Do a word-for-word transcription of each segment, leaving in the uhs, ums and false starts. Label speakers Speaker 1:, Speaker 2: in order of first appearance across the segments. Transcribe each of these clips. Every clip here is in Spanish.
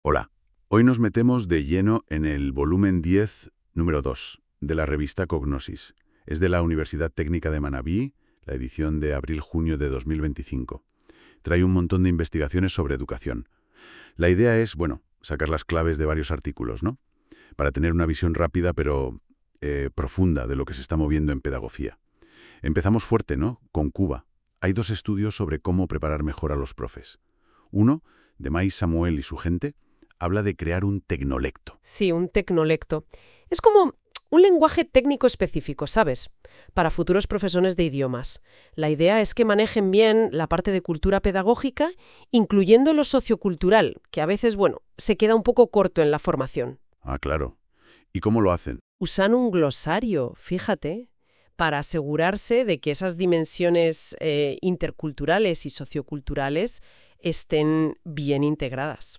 Speaker 1: Hola, hoy nos metemos de lleno en el volumen diez, número dos, de la revista Cognosis. Es de la Universidad Técnica de Manabí, la edición de abril-junio de dos mil veinticinco. Trae un montón de investigaciones sobre educación. La idea es, bueno, sacar las claves de varios artículos, ¿no? Para tener una visión rápida pero eh, profunda de lo que se está moviendo en pedagogía. Empezamos fuerte, ¿no? Con Cuba. Hay dos estudios sobre cómo preparar mejor a los profes. Uno, de Mais Samuel y su gente, habla de crear un tecnolecto.
Speaker 2: Sí, un tecnolecto. Es como un lenguaje técnico específico, ¿sabes? Para futuros profesores de idiomas. La idea es que manejen bien la parte de cultura pedagógica, incluyendo lo sociocultural, que a veces, bueno, se queda un poco corto en la formación.
Speaker 1: Ah, claro. ¿Y cómo lo hacen?
Speaker 2: Usan un glosario, fíjate, para asegurarse de que esas dimensiones eh, interculturales y socioculturales estén bien integradas.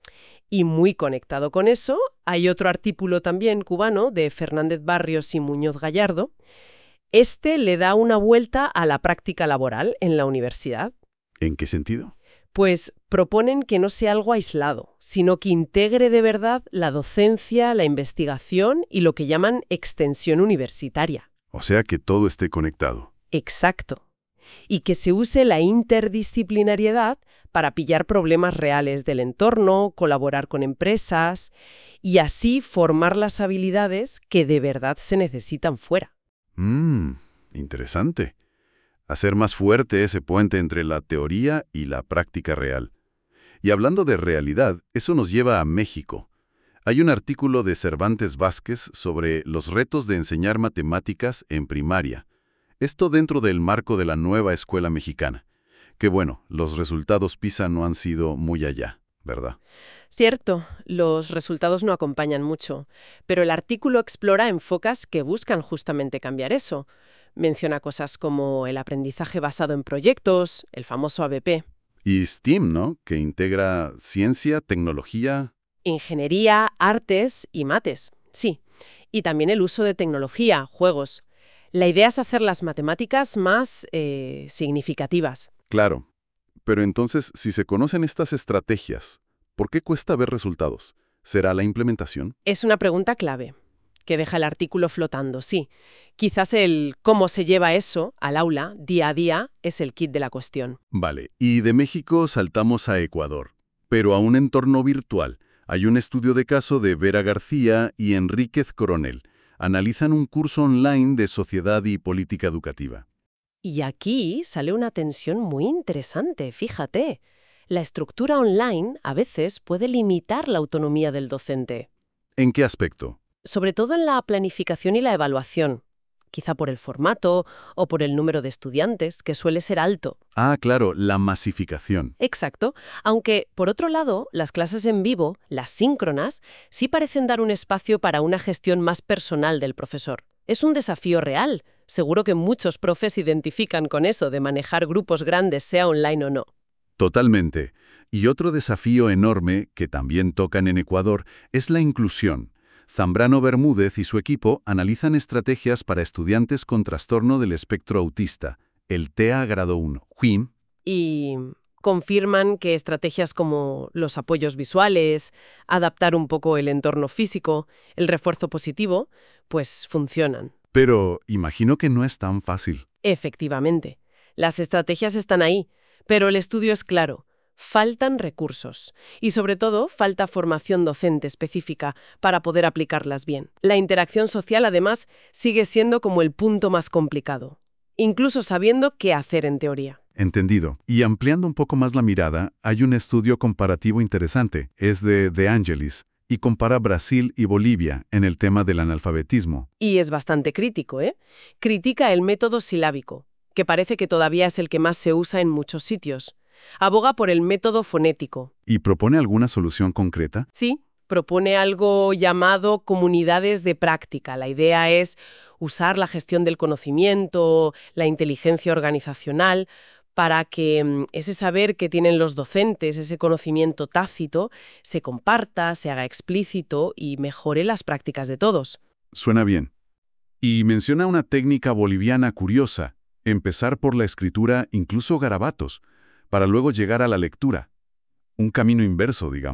Speaker 2: Y muy conectado con eso, hay otro artículo también cubano de Fernández Barrios y Muñoz Gallardo. Este le da una vuelta a la práctica laboral en la universidad.
Speaker 1: ¿En qué sentido?
Speaker 2: Pues proponen que no sea algo aislado, sino que integre de verdad la docencia, la investigación y lo que llaman extensión universitaria.
Speaker 1: O sea, que todo esté conectado.
Speaker 2: Exacto. Y que se use la interdisciplinariedad para pillar problemas reales del entorno, colaborar con empresas y así formar las habilidades que de verdad se necesitan fuera.
Speaker 1: Mmm, interesante. Hacer más fuerte ese puente entre la teoría y la práctica real. Y hablando de realidad, eso nos lleva a México. Hay un artículo de Cervantes Vázquez sobre los retos de enseñar matemáticas en primaria. Esto dentro del marco de la nueva escuela mexicana. Que bueno, los resultados PISA no han sido muy allá, ¿verdad?
Speaker 2: Cierto, los resultados no acompañan mucho, pero el artículo explora enfoques que buscan justamente cambiar eso. Menciona cosas como el aprendizaje basado en proyectos, el famoso A B P.
Speaker 1: Y STEAM, ¿no? Que integra ciencia, tecnología...
Speaker 2: Ingeniería, artes y mates, sí. Y también el uso de tecnología, juegos. La idea es hacer las matemáticas más eh, significativas.
Speaker 1: Claro, pero entonces, si se conocen estas estrategias, ¿por qué cuesta ver resultados? ¿Será la implementación?
Speaker 2: Es una pregunta clave, que deja el artículo flotando, sí. Quizás el cómo se lleva eso al aula, día a día, es el kit de la cuestión.
Speaker 1: Vale, y de México saltamos a Ecuador, pero a un entorno virtual. Hay un estudio de caso de Vera García y Enríquez Coronel. Analizan un curso online de sociedad y política educativa.
Speaker 2: Y aquí sale una tensión muy interesante, fíjate. La estructura online a veces puede limitar la autonomía del docente.
Speaker 1: ¿En qué aspecto?
Speaker 2: Sobre todo en la planificación y la evaluación. Quizá por el formato o por el número de estudiantes, que suele ser alto.
Speaker 1: Ah, claro, la masificación.
Speaker 2: Exacto, aunque, por otro lado, las clases en vivo, las síncronas, sí parecen dar un espacio para una gestión más personal del profesor. Es un desafío real. Seguro que muchos profes identifican con eso de manejar grupos grandes, sea online o no.
Speaker 1: Totalmente. Y otro desafío enorme, que también tocan en Ecuador, es la inclusión. Zambrano Bermúdez y su equipo analizan estrategias para estudiantes con trastorno del espectro autista, el T E A grado uno, J I M.
Speaker 2: Y confirman que estrategias como los apoyos visuales, adaptar un poco el entorno físico, el refuerzo positivo, pues funcionan.
Speaker 1: Pero imagino que no es tan fácil.
Speaker 2: Efectivamente. Las estrategias están ahí, pero el estudio es claro. Faltan recursos y, sobre todo, falta formación docente específica para poder aplicarlas bien. La interacción social, además, sigue siendo como el punto más complicado, incluso sabiendo qué hacer en teoría.
Speaker 1: Entendido. Y ampliando un poco más la mirada, hay un estudio comparativo interesante. Es de De Angelis y compara Brasil y Bolivia en el tema del analfabetismo.
Speaker 2: Y es bastante crítico, ¿eh? Critica el método silábico, que parece que todavía es el que más se usa en muchos sitios. Aboga por el método fonético.
Speaker 1: ¿Y propone alguna solución concreta?
Speaker 2: Sí, propone algo llamado comunidades de práctica. La idea es usar la gestión del conocimiento, la inteligencia organizacional, para que ese saber que tienen los docentes, ese conocimiento tácito, se comparta, se haga explícito y mejore las prácticas de todos.
Speaker 1: Suena bien. Y menciona una técnica boliviana curiosa, empezar por la escritura, incluso garabatos, para luego llegar a la lectura. Un camino inverso, digamos.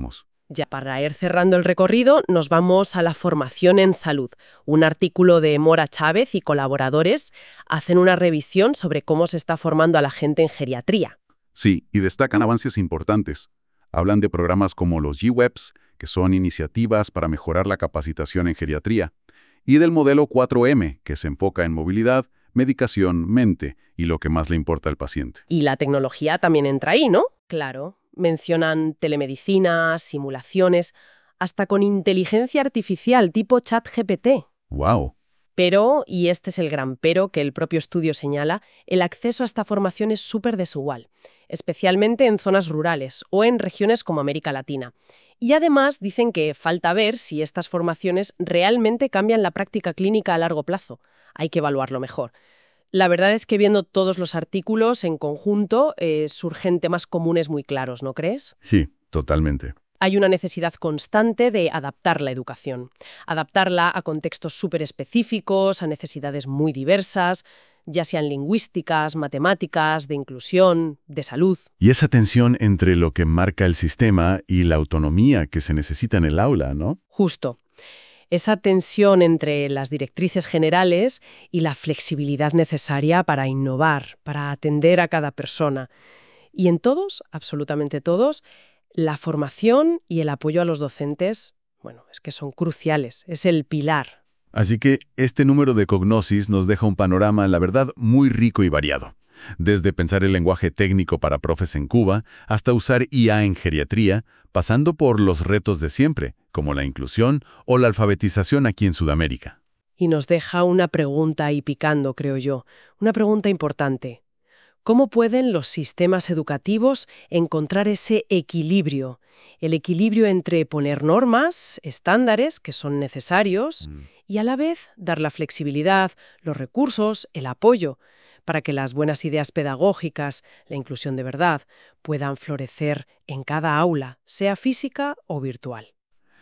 Speaker 2: Ya para ir cerrando el recorrido, nos vamos a la formación en salud. Un artículo de Mora Chávez y colaboradores hacen una revisión sobre cómo se está formando a la gente en geriatría.
Speaker 1: Sí, y destacan avances importantes. Hablan de programas como los G WEPs, que son iniciativas para mejorar la capacitación en geriatría, y del modelo cuatro eme, que se enfoca en movilidad, medicación, mente y lo que más le importa al paciente.
Speaker 2: Y la tecnología también entra ahí, ¿no? Claro. Mencionan telemedicina, simulaciones, hasta con inteligencia artificial tipo ChatGPT.
Speaker 1: ¡Wow!
Speaker 2: Pero, y este es el gran pero que el propio estudio señala, el acceso a esta formación es súper desigual, especialmente en zonas rurales o en regiones como América Latina. Y además dicen que falta ver si estas formaciones realmente cambian la práctica clínica a largo plazo. Hay que evaluarlo mejor. La verdad es que viendo todos los artículos en conjunto, eh, surgen temas comunes muy claros, ¿no crees?
Speaker 1: Sí, totalmente.
Speaker 2: Hay una necesidad constante de adaptar la educación, adaptarla a contextos súper específicos, a necesidades muy diversas, ya sean lingüísticas, matemáticas, de inclusión, de salud.
Speaker 1: Y esa tensión entre lo que marca el sistema y la autonomía que se necesita en el aula, ¿no?
Speaker 2: Justo. Esa tensión entre las directrices generales y la flexibilidad necesaria para innovar, para atender a cada persona. Y en todos, absolutamente todos, la formación y el apoyo a los docentes, bueno, es que son cruciales, es el pilar.
Speaker 1: Así que este número de Cognosis nos deja un panorama, la verdad, muy rico y variado. Desde pensar el lenguaje técnico para profes en Cuba, hasta usar I A en geriatría, pasando por los retos de siempre, como la inclusión o la alfabetización aquí en Sudamérica.
Speaker 2: Y nos deja una pregunta ahí picando, creo yo, una pregunta importante. ¿Cómo pueden los sistemas educativos encontrar ese equilibrio? El equilibrio entre poner normas, estándares que son necesarios,
Speaker 1: Mm.
Speaker 2: y a la vez dar la flexibilidad, los recursos, el apoyo, para que las buenas ideas pedagógicas, la inclusión de verdad, puedan florecer en cada aula, sea física o virtual.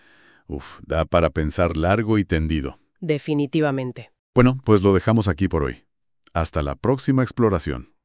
Speaker 1: Uf, da para pensar largo y tendido.
Speaker 2: Definitivamente.
Speaker 1: Bueno, pues lo dejamos aquí por hoy. Hasta la próxima exploración.